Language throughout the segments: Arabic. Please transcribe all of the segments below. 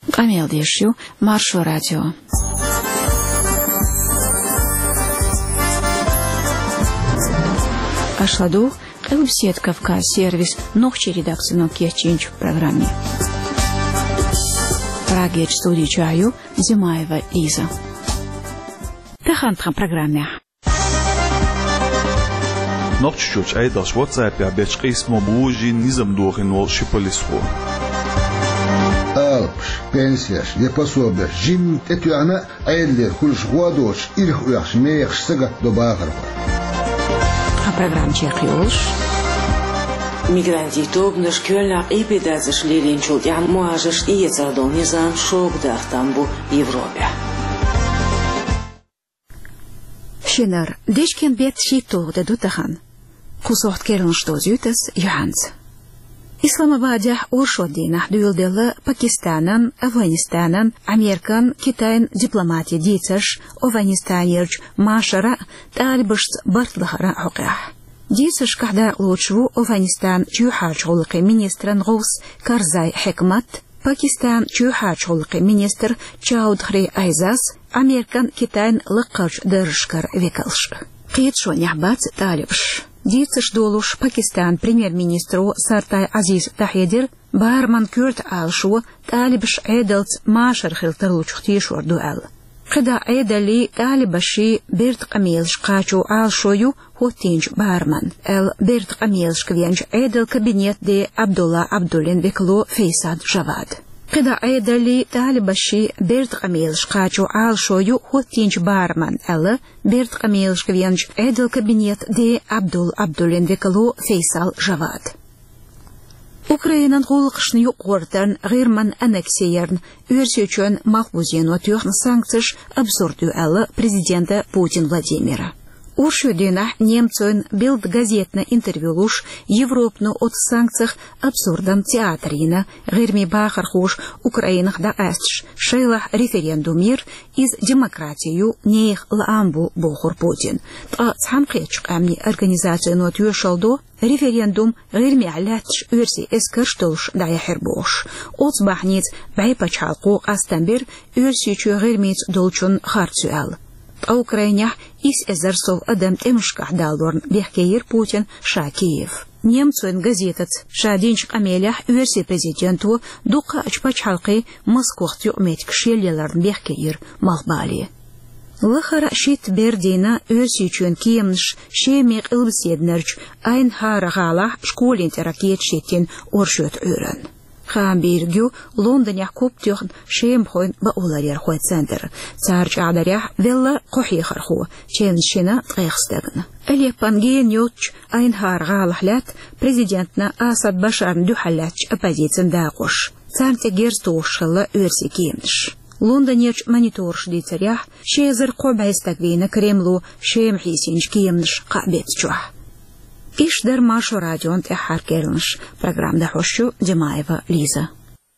Камел Дешью, Маршо Радио. Ашладу, Элбсет Кавказ сервис, ногче редакцию Кечинч в программе. Прагеч студии Чаю, Зимаева Лиза. Тахантхам программе. Ногчуч айдаш WhatsApp я бечкис мобужи низам духин волши полисху. Пенсияш, я пособие, жим тетюана айдлер хулш гуадош, ирх уяш меяш сага до багарва. А программ чеклюш. Мигранти тобнаш кёльна эпидазаш леринчул ян муажаш и ецадон низам шогдах тамбу Европе. Шинар, дешкен бет шиту дедутахан. Кусохт керн что зютас Йоханс. Исламабаде уршоддина дуйлдела Пакистанан, Афганистанан, Американ, Китайн дипломатия дицаш, Афганистанерч Машара, Тальбышц Бартлахара Хуках. Дицаш когда лучшего Афганистан чухачулки министран Гус Карзай Хекмат, Пакистан чухачулки министр Чаудхри Айзас, Американ Китайн Лакач Дершкар Векалш. Китшо нябац Талибш. Дицаш долуш Пакистан премьер-министру Сартай Азиз Тахедир Барман Кюрт Алшу Талибш Эдалц Машар Хилтарлучхти Шордуэл. Когда Эдали Талибаши Берт Камилш Качу Алшою Хотинч Барман Эл Берт Камилш Квенч Эдал кабинет де Абдулла Абдулин Векло Фейсад Жавад. Когда Эдали Талибаши Берт Камилш Качу Алшою Хотинч Барман Эл Берт Камилш Квенч Эдал кабинет де Абдул Абдулин Векло Фейсал Жавад. Украинан хулқышны юқортан ғирман аннексиерн өрсечен махбузен отюхн санкциш абсурду әлі президента Путин Владимира. Уршудина немцойн билд газетна интервьюлуш Европну от санкциях абсурдан театрина ғирми бахар хуш Украинах да әстш шейлах референдумир из демократию неих ламбу бохур Путин. Та цхамқечк амни организацию отюшалду референдум غير معلاتش أرسي إسكرشتولش دايا حربوش أصبح نيت بعيبا شالقو أستنبر أرسي شو غير ميت دولشون خارتسوال أوكرانيا إس إزرسو أدم تمشكح دالورن بيحكير بوتين شاكيف نيمتوين غازيتت شادينش أميلح أرسي بريزيدنتو دوقا أجباش حلقي مسكوختيو أميتك شيليلارن بيحكير مالبالي لخرا شيت بردينا أرسيچون كيمنش شيميق إلبسيدنرج أين هارغالا شكولين تراكيت شيتين أورشوت أورن. خام بيرجو لندن يحكوب تيخن شيمخوين بأولارير خوات سنتر. تارج عدريح ويلا قحي خرخو تشينشينا تغيخستغن. اليابانجين يوتش أين هارغالا حلات بريزيدنتنا أسد بشار دوحلاتش أبازيتسن داقوش. تارتجير توشخلا أرسي كيمنش. لندنيرش مانيتورش دي تريح شيزر قوب هستقبينا كريملو شيم حيسينش كيمنش قابيت جوح. إيش در ماشو راديون تحار كيرنش برنامج دحوشو جماعيفا ليزا.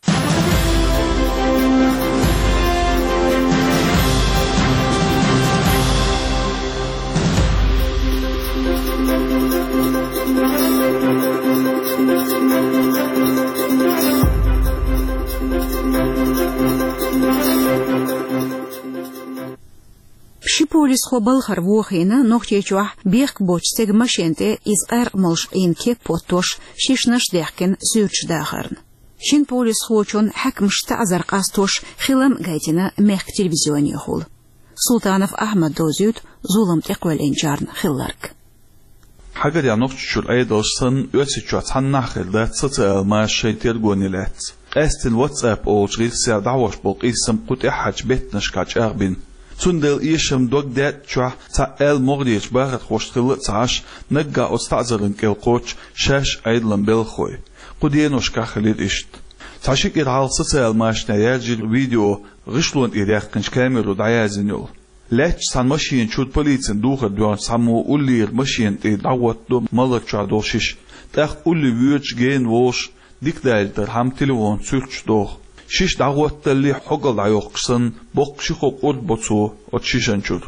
Шиполис хобал харвохина нохтечуах бег бочтег машенте из молш инке потош шишнаш дехкен сюрчдахарн. Шин полис хочон хакмшта азарқастош хилам гайтина мех телевизионе хул. Султанов Ахмад дозют зулам теквеленчарн хилларк. حاجة يا نقطة أيضا صن يوسف عناخل ده تصل ما شيء تلقونيلات. أست الواتساب أو شغل سعر دعوش بق اسم قط أحد بيتنش كاج أغبين. تندل إيشم دوق ده شو تعال مغريج باخد خوش تلت عاش نجا أستعزلن كالقوش شاش أيضا بالخوي. قدينوش كخليد إشت. تعشيك إدعال تصل ما شنياجل فيديو غشلون إيداخ كنش كاميرو دعيازنيول. لاتش سان ماشين شود بوليتسن دوخر دوان سامو أولير ماشين تي دعوت دو ملك شادوشيش تاخ أولي ويوش جين ووش ديك دالتر هم تلوون سوكش دوخ شيش دعوت تلي حقل عيوقسن بوق شيخو قد بطو اتشيشن شود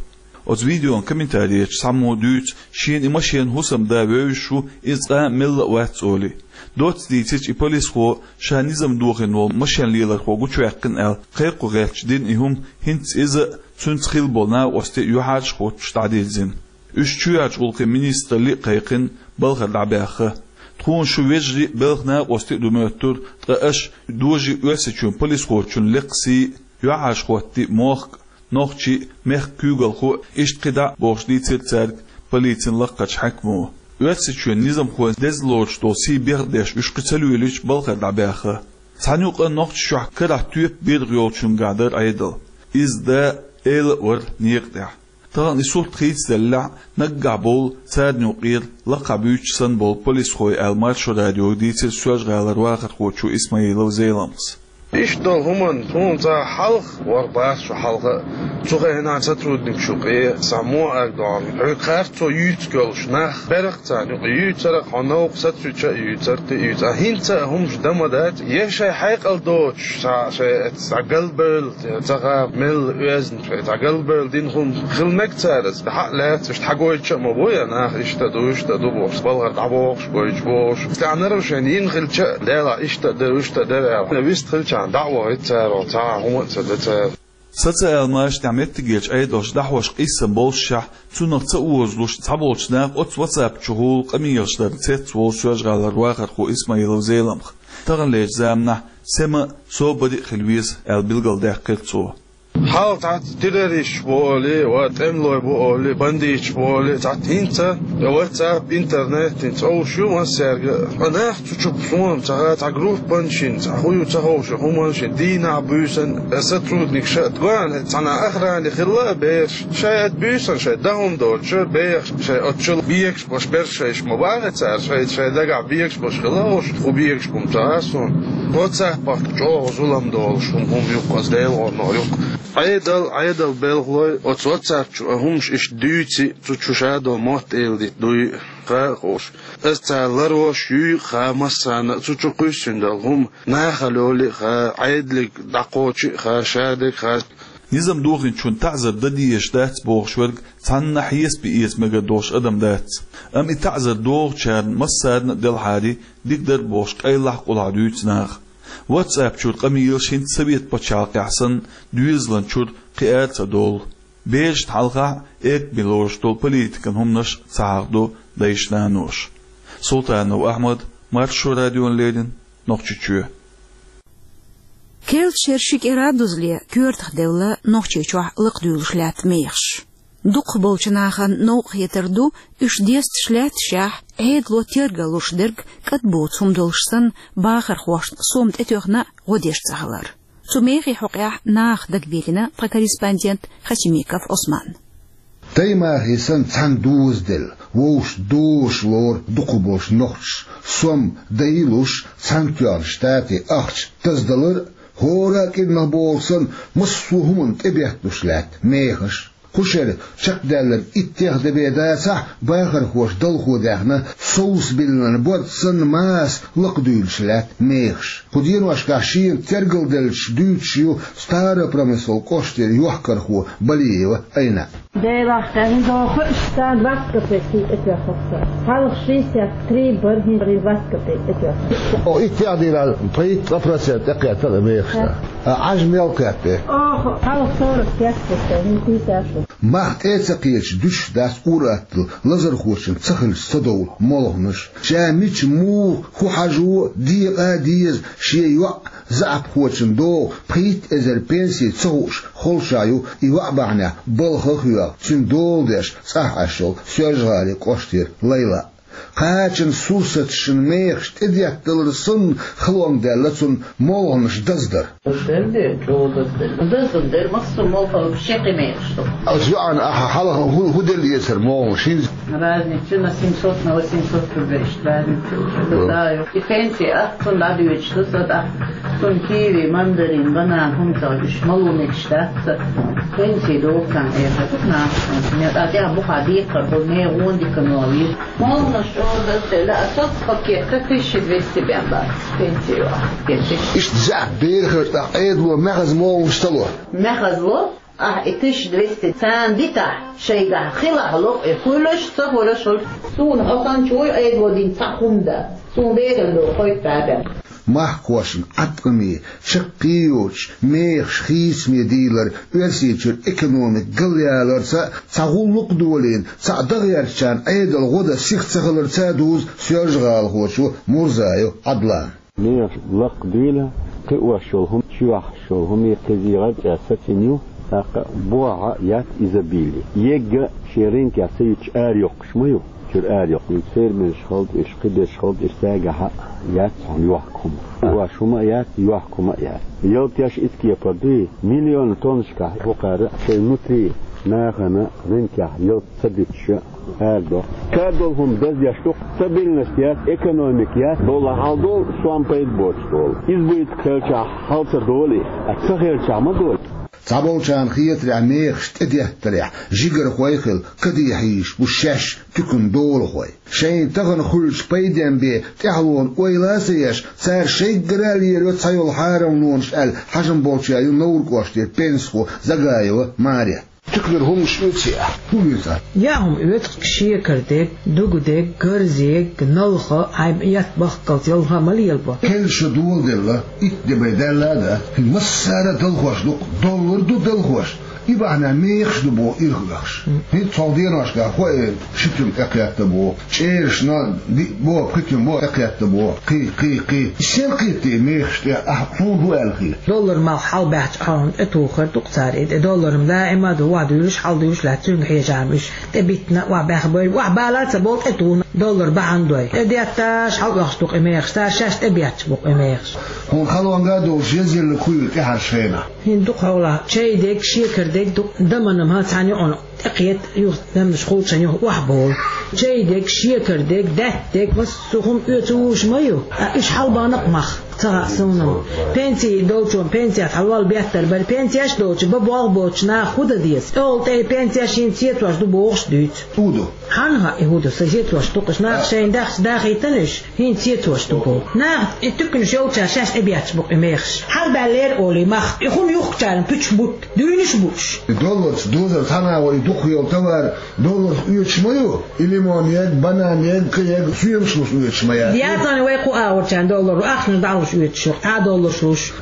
از ویدیو کامنتاریش سامو دوت شین ایماشین حسم داویشو از مل وقت اولی دوت دیتیج پلیس خو شانیزم دوخن و ماشین لیلر خو گوچو یکن ال خیر قرچ دین ایهم هنت از سنتخیل بولنا وست یوهاج خو تعدیل زین اشتیاج اولک مینیسترلی قیقن بالغ لعبه تكون شو وجري بلغنا وست دومتر تقاش دوجي وسچون پلیس خورچون لقسي يعاش خوتي موخ نوخشي مخ كوغل خو اشتقدا بوشدي تيرتر بليتين لقاش حكمو وسچون نظام خو دزلوش دوسي بيردش اشقتلويلش بلغ دعباخه تانيوق نوخش شو كره توب بيريوچون قادر ايدل از دا ال ور نيقدع تان يسوت خيت دلع نقع بول ساد نقير لقبيوش سن بول بوليس خوي المارشو راديو ديتل سواج غالر واخر خوشو اسماعيل وزيلمس İşte human tunca halk var baş şu halka çok hena çatrudnik şu ki samu agdam karto yut gölşna beraktan yutsara xana oqsat suça yutsartı yut hinta humş damadat yeşay hayqal doç şey tagalbel taga mil özn tagalbel din hum xilmek tsarız halat şu tagoyça ma boya na işte do boş balgar dabox boş tanır şenin xilça la işte de vist xilça دعوة إتسار وتاع هم تدتار ستة الماش تعمد تجيش أيدوش دحوش قيسم بولشح تونق تأوز لوش تبولش ناق أت واتساب شهول قميش در تيت وشواج غالر واخر خو إسماعيل وزيلمخ تغن ليش زامنا سما سو بدي خلويز البلغل داقلتو حاول تعت تدريش بولي واتملو بولي بنديش بولي تعت انت واتساب انترنت انت او شو ما سيرجع انا تشوف صوم تعت جروب بنشين تخويو تهوش همانشين دينا بوسن استرود نيك شات غان انا اخر اللي خلا بيش شايد بوسن شايد دهم دول شو بيش شايد اتشل بيكس باش برشيش مبارك شايد دغا بيكس باش خلاوش وبيكس كومتاسون واتساب باك جو زولم دول شو هم يقص ديل او يق عيدل بلغلوي واتساب همش اش دوتي تشادو موت الدي دوي قاقوش استالروش يي خامسان تشقيسندل هم ناخلولي عيدلك دقوچي خاشادك نظام دوغين چون تعذر دديش دات بوغشورگ تن نحيس بيس مگا دوش ادم دات ام تعذر دوغ چان مساد دل حادي ديك در بوش قيلح قلعدوت ناخ واتساب شور قميل شين سبيت بچاق يحسن دويزلن شور قيات دول بيش حلقة اك بلوش دول بوليتيكن همنش تعاقدو دايشنانوش سلطان واحمد مارشو راديو ليدن نقشتشو كيرل شيرشيك إرادوزلي كيرتخ دولة نقشتشوح لقدولشلات ميخش دوق بولچناخان نوق يتردو اش ديست شلات شاح عيد لو تيرغلوش درك كتبوت سوم دولشسن باخر خوشت سومت اتوغنا غديش تغلر سوميخي حقيح ناخ دقبيلنا فكاريسباندينت خشميكف عثمان تيما هيسن تان دوز دل ووش دوش لور دوقبوش نوخش سوم دايلوش تان كيان شتاتي اخش تزدلر هورا كدنا بولسن مسوهمن تبيهتوشلات ميخش كشر شق دلر اتخذ بيداسع باخر خوش دلخو دهنا صوص بلن بورتسن ماس لقدولشلات ميخش خدين واشكاشين ترقل دلش دوتشيو ستارة برمسل كوشتر يوحكر خو بليوة اينا ديرا خاني دو خوشتان واسكبتي اتوخصر حالق شيسيا تري برهن واسكبتي اتوخصر او اتعدير طريق افرسات اقيات ميخش عجم يوكاتي حالق صورة ياسكبتي ما اتقيش دوش داس اوراتل لزر خوشن تخل صدول مولغنش شاميش مو خو حاجو ديقا ديز شيء زعب خوشن دو بيت ازر بنسي تسوش خلشايو يوع بعنا بلخخيا تندول داش صح اشو سيرجالي قشتير ليلى قاچن سوست شنميخ تديك دلرسن خلون دلتن مولغنش دزدر دزدر مقصر مولغن بشيقي ميخشتو أجوعن حلقة هو دل يسر مولغن رازني تشنا سيمسوتنا وسيمسوت كبشت رازني تشنا يفنتي أخطن لعدو يجتزد أخطن كيري مندرين بنان همتا يشملو نكشتات فنتي دوكان إيها تكنا أديها بقى ديقر بمي غوندي كنواليز مولغن لا صدقك يكتش بيستي بيعمل بنتي واحد إيش زعب بيرخر تعيد ومغز مو مشتلو مغز لو إتش دوست سان ديتا شيء ده خلا خلق كلش صفر شل سون أصلا شوي أيد ودين تقوم ده سون بيرلو خيط بعدين محكوشن عطمي شقيوش ميخش خيسمي ديلر ويرسيتشر ايكونوميك قليالر تغلق دولين دغيرشان ايد الغدا سيخ تغلر دوز سيرجغال خوشو مرزايو عدلان ميخ لق ديلا قوة شولهم شواح شولهم يتزيغات جاستنيو بوعة يات إزابيلي يجا شيرين كاسيوش آريوك شميو شر آريوك يصير من شخص إشقد شخص إستاجها يات يوحكم وشما يات يوحكم يات يوتياش إسكي بدي مليون طنشكا وقارة شيء نتري ناخنا رنكا يوت سدتش هذا كادولهم دز يشتوق стабильностьят экономикят дола халдол суампейт бочтол избуит кэлча халтер доли атсахерча мадол تعبوشان خيتر عميخ شتديهتريح جيجر خويخل كديحيش وشاش تكن دول خوي شين تغن خلش بيدين بي تحلون ويلاسيش سار شيء قرالي يرو تسايو الحارم نونش ال حجم بوشا ينور كوشتير بينسخو زغايو ماريا تقدرهم شوتيا بويتا ياهم اوت شي كردك دوغدك غرزيك نلخه عيب يطبخ قلتلها مليلبا كل شدول دلا اتدبيدلا ده مساره دلخوش دولار دو دلخوش يبقى ميخش دبو إرخلخش هي تصديرناش كأخوة شتم أكلت بو شيرشنا بو بكتم بو أكلت بو قي الشرقيتي ميخش أحطون بو ألخي دولار ما حال بحث عن اتوخر تقتاريد دولار ملائمة دو وعدوش حال دوش لا تنق حيجامش تبيتنا وعباخبر وعبالات سبوت اتون دولار بعندوي اديتاش حال بحث ميخش تاشاش تبيت بو ميخش هون خلوان قادو جزيل لكل كحرشينا هندوق هولا شي ديك شيكر ديك دمنا ما تعني أنا تقيت يخدم شخوط شنيه وحبول شي ديك شيكر ديك ديك بس سخم يتوش مايو إيش حلبا نقمخ تغسونم بنتي دوتشون بنتي حلوال بيتر بل بنتيش دوتش ببوغ بوتش نا خود ديس اول تي بنتيش ينتيت واش دو بوغش دوت اودو حنها يهودو سجيت واش توقش نا شين داخي تنش ينتيت واش دو بوغ نا تكن شوتشا شاش ابياتش بوغ اميخش حال بالير اولي مخ يخون يخجارن بوش بوت دوينش بوش دولار دوزر تانا ويدوخ يلتوار دولار يتشميو إليمونيك بانانيك كيك سيمشلوش يتشميا دياتاني ويقو آورتان دولار وآخر دعوش يتشوق دولار شلوش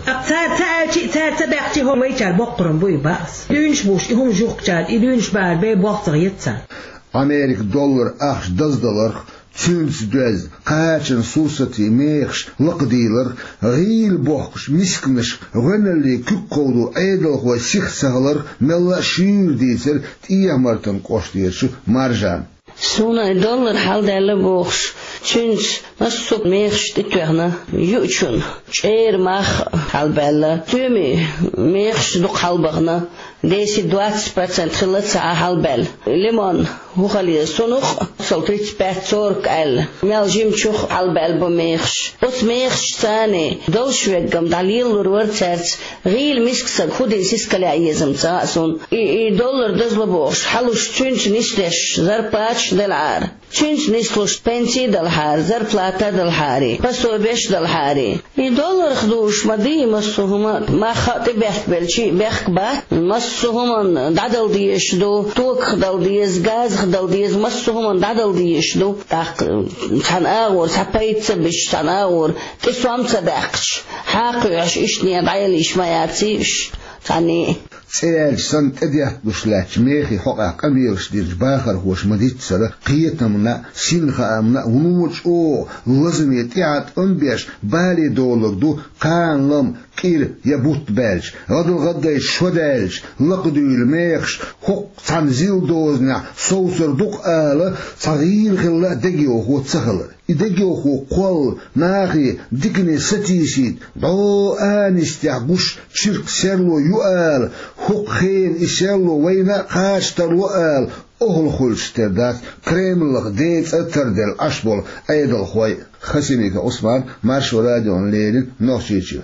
تار تبعتي هم ويتشال بقرن بوي باس دوينش بوش يهم جوخجار يدوينش بار بي بوغتر يتسان أمريك دولار أخش $10 تشونس دوز قاچن سوساتي ميخش لقديلر غيل بوخش مسكنش غنلي كقودو ايدل خو سيخ سهلر ملا شير ديتر تيامرتن قوشتيرشو مارجان سونا دولار حال دل بوخش تشونس مسوق ميخش تتوهنا يوچون شير ماخ حالبلا تومي ميخش دو حالبغنا ديسي 20% خلص حالبل ليمون هو خلي سونخ سلطريت باتورك ال مالجيم تشوخ حالبل بميخش بس ميخش ثاني دوشوغم دليل ورورتس غيل مسكسك خدي سيسكلي ايزم تاسون اي دولار دزلبوش حلوش تشونس نيستش زرباتش دلار تشونس نيستلوش بنسي دلهار زربلاتا دلهاري بسو بيش دلهاري اي دولار خدوش مدي مسوهما ما خاطي بيخ بلشي بيخ بات مسوهما دادل ديشدو توك خدل ديز غاز خدل ديز مسوهما دادل ديشدو تاق تناور تبايت بش تناور تسوام تباقش حاقيش اشني دايليش ما ياتيش تاني سيال سنت اديات بشلاش ميخي حقا قميرش ديرج باخر هوش مديت سر قيتنا منا سينخا منا ونوش او لازم يتعاد انبيش بالي دولار دو قان لم كير يبوت بالج غدا شودالج لقدو الميخش حق تنزيل دوزنا صوصر دوق آله صغير خلا دقيو هو تسخل إدقيو هو قول ناخي دقني ستيشيد دو آنستيعبوش شرك سيرلو يؤال حق خين إسيرلو وينا قاشتر وآل أهل خلشتردات كريملق ديت أتردل أشبول أيدل خوي خسيميك عثمان مارشو راديو ليلين نوشيتشيو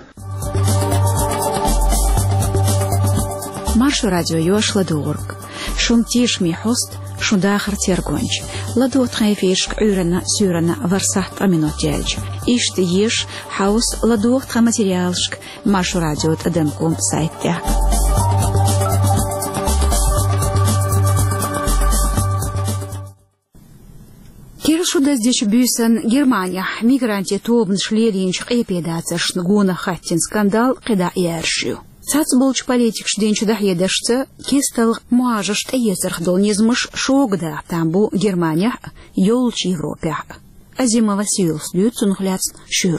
مارشو راديو يوش لدورك شون تيش مي حست شون داخر تيرغونج لدو تخيفيش عورنا سورنا ورسحت أمينوتيالج إيش تيش حوس لدو تخا ماتيريالشك مارشو راديو تقدمكم سايت تاعك Шудас дечь бюсен Германия мигранти тобн шлеринч эпидацаш гуна хаттин скандал кида яршю. Цац болч политик шденч да едашца кестал муажаш эйзерх долнизмыш шогда тамбу Германия ёлч Европа. Азима Васильевс лютсун хляц шюр.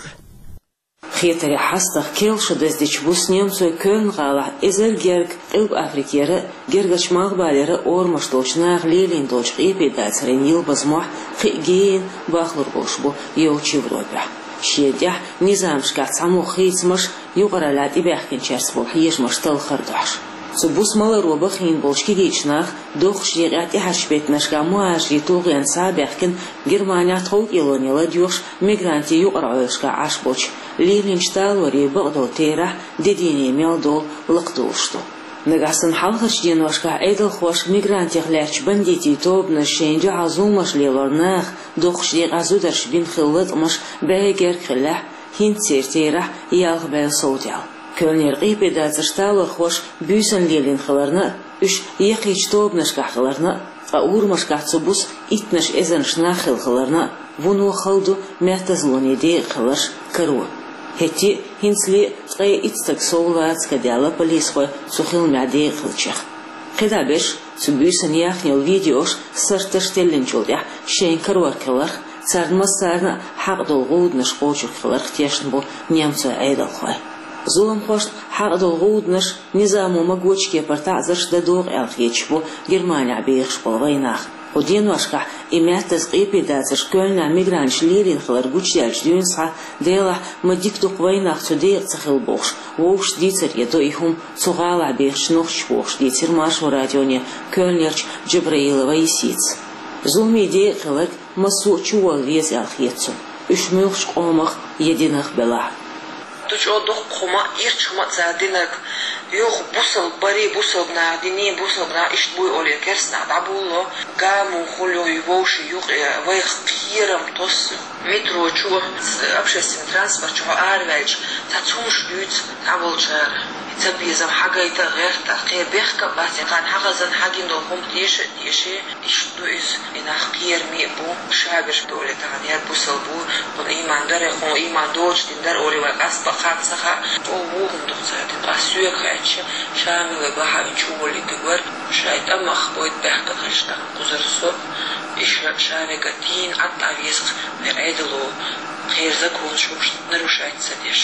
خيتري حستخ كيل شدز ديش بوس نيمسو كöln غالا إزر جرق قلب أفريقيا جرقش مغباليرا أورمش دوشناغ ليلين دوش قيبي داترين يلبزموح قيقين باخلر بوشبو يوچي وروبيا شيديح نظام شكات سامو خيتمش يغرى لاد إباحكين شارسبول حيش مشتل خردوش سبوس مالا روبا خين بولشكي ديشناغ دوخش يغاتي حشبت نشكا مواجري توغيان سابحكين جرمانيا تخوك إلونيلا ديوخش ميغرانتي يغرعوشكا عشبوش ليلين شتال وري بغدو تيرح ديديني ميلدول لقدوشتو نغاسن حلخش دينوشكا ايدل خوش ميغرانتي خلارش بنديتي توب نشينجو عزومش ليلورناخ دوخش دي غازو درش بين خلط مش بايجر خلاح هين تير تيرح يالغ بايل صوتيال كölner قيبي دازرشتال خوش بيسن ليلين خلرنا اش يقيش توب نشكا خلرنا أورمش كاتسبوس إتنش إذنش ناخل خلرنا ونو خلدو مهتزلوني دي خلرش كرو هتي هنسلي تقي إتستك سولات كديالا بليسخوي سخيل معدي خلشيخ قدا بيش سبيسن ياخني الفيديوش سرتش تلنجول يح شين كروار كلر سارنما سارنا حق دولغود نشقوشو خلر ختيشن بو نيامسو عيدل خوي زولم خوشت حق دولغود نش نظامو مقوشكي برتعزرش دادوغ الخيتشبو جرمانيا بيخش بالغيناخ ودين واشكح إمات تسقيبي دازش كölنا ميغرانش ليرين خلر قوش يالش ديونسها ديلح مديكتو قويناخ تديق تخيل بوخش ووش ديتر يدو إيهم تغالع بيخش نوخش بوخش ديتر ماشو راديوني كölنيرش جبريل ويسيتس زولمي ديق خلق مسوء چوال ويز الخيتسو اشميوخش قومخ يدينخ بلاح Tuç o dok kuma irçuma zadinak yok busal bari busal na dini busal na iş bu oluyor kersna da bullo gamu xulyo yuvoshi yok vay xiram tos metro çuva общественный транспорт çuva arvelç ta çumuş lüt ta bolçar تبيزم حاجة يتغير تقير بيخك بس كان حاجة حاجين دوهم تيش إيش دويس إن أخير ميبو شابش دولة تغنير بوسلبو من إيمان داره خو إيمان دوش تندر أولي وأسبق خات سخا أو وهم دكتور تنقاسوي خاتش شامل بها إنشولي تقول شايد أما خبوت بيخك خشتا قزرسو إيش شامل قتين عطا ويسق مرعيدلو خير ذكون شوش نروشايت سديش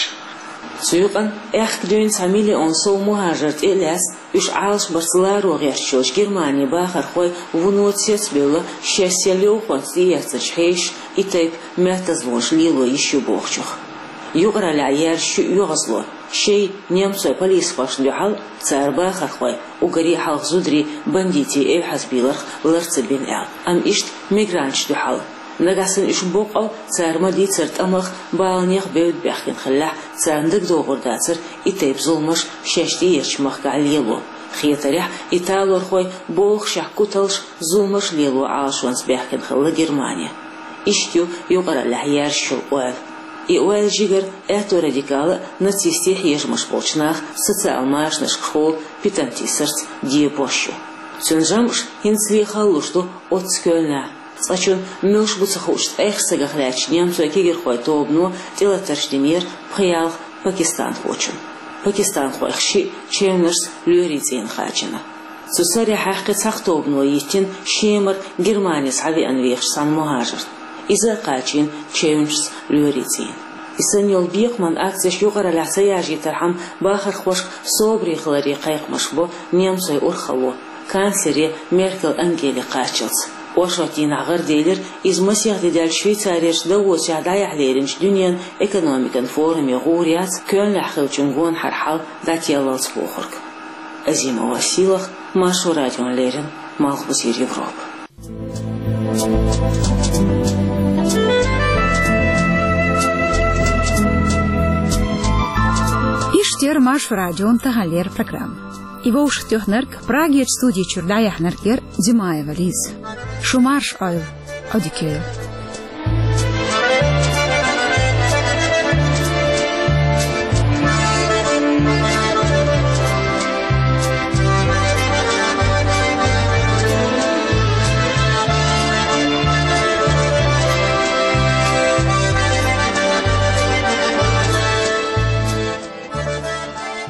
سيقن اخدين ساميلي انسو مهاجرت إلياس اش عالش برسلار وغيرشوش جرماني باخر خوي ونوت سيتبيلا شاسيليو خونسيات شحيش إتايب ماتزلوش ليلو يشو بوخشوخ يقرأ العيار شو يغزلو شي نيمسو بوليس فاشن لحال تار باخر خوي وقري حلق زودري بنديتي اي حسبيلرخ لرتبين اعل ام اشت ميغرانش لحال نغاسن إيش بوقل سارما دي ترت أمخ بالنيخ بيود بيحكين خلاح ساندك دوغور داتر إتايب ظلمش شاشتي يرشمخ قعليلو خيطريح إتالور خوي بوخ شحكو تلش ظلمش ليلو عاشوانس بيحكين خلا جرمانيا إشتيو يقرأ لحيار شو القوال إقوال جيجر إعتو راديكال نتيستيح يجمش بولشناخ سوциал ماش نشكخول بيتانتي سرت دي بوشو سنجامش هنسلي خلوشتو أتسكولنا صاشون ملش بتخوش إخسق خلاش نيامسو كيجر خوي توبنو تلا ترشدينير بخيال باكستان خوشون باكستان خوي خشي تشيمنرس لوريزين خاجنا سوساري حقيقة سخ توبنو يتين شيمر جرمانيس عبي أنويخش سان مهاجر إذا قاچين تشيمنرس لوريزين إسن يول بيق من أكسش يقرأ لحسياجي ترحم باخر خوش صوبري خلاري قايق مشبو نيامسو أرخلو كانسلري ميركل أنجيلي قاچلت وشوتين عغر ديلر إز مسيح ديال شويتساريش دووت شعدايا حليرنش دنيان إيكونوميكان فورم يغوريات كون لحخل جنغون حرحال دات يالالت بوخرك أزيما وسيلخ ماشو راديون ليرن مالخ بزير يوروب إشتير ماشو راديون تغالير программ. Его уж тёхнерк Праге студии Чурдая Хнеркер Зимаева Лиз. Шумарш Ойл Одикейл.